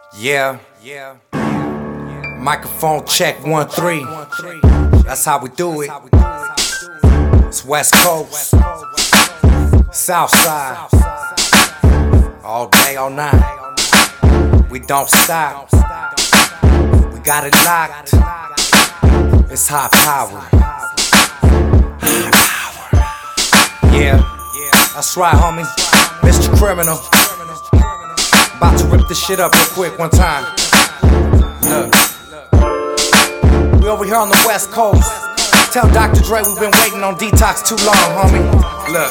Yeah. Microphone check 1 3. That's how we do it. It's West Coast, South Side, all day, all night. We don't stop. We got it locked. It's high power. Yeah, that's right, homie. Mr. Criminal. About to rip this shit up real quick one time. Look, we over here on the West Coast. Tell Dr. Dre we've been waiting on Detox too long, homie. Look.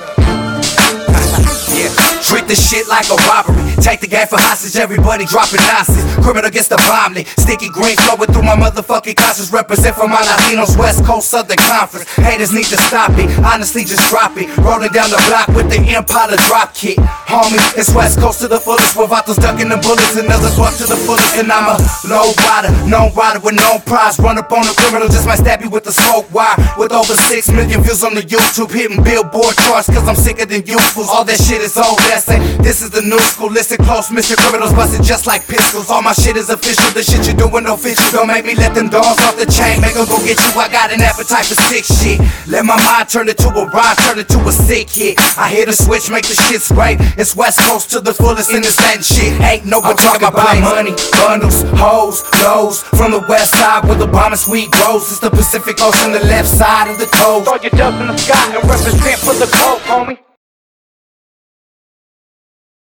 Yeah. Treat this shit like a robbery. Take the game for hostage, everybody dropping nonsense. Criminal gets the bombly. Sticky green flowing through my motherfucking conscience. Represent for my Latinos, West Coast Southern Conference. Haters need to stop it, honestly just drop it. Rolling down the block with the Impala drop kit. Homie, it's West Coast to the fullest. Without those ducking the bullets, another buck to the fullest. And I'm a low rider, known rider with no prize. Run up on the criminal, just might stab you with the smoke wire. With over 6 million views on the YouTube, hitting Billboard charts, cause I'm sicker than you fools. All that shit is old, that's it. This is the new school. Listen close, Mr. Criminals busted just like pistols. All my shit is official, the shit you doing don't fit you. Don't make me let them dogs off the chain, make them go get you. I got an appetite for sick shit. Let my mind turn into a rhyme, turn into a sick hit. I hit a switch, make the shit straight. It's West Coast to the fullest in this Latin shit. Ain't no one talking about money, bundles, hoes, lows. From the west side where the bomb and sweet grows. It's the Pacific Ocean, the left side of the coast. Throw your dubs in the sky and represent for the coast, homie.